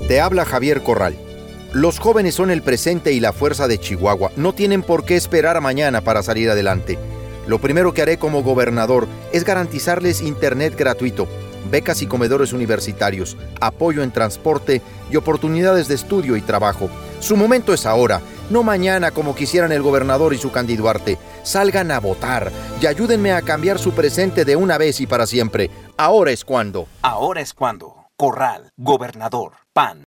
Te habla Javier Corral. Los jóvenes son el presente y la fuerza de Chihuahua. No tienen por qué esperar a mañana para salir adelante. Lo primero que haré como gobernador es garantizarles internet gratuito, becas y comedores universitarios, apoyo en transporte y oportunidades de estudio y trabajo. Su momento es ahora, no mañana como quisieran el gobernador y su Candy Duarte. Salgan a votar y ayúdenme a cambiar su presente de una vez y para siempre. Ahora es cuando. Ahora es cuando. Corral, gobernador, PAN.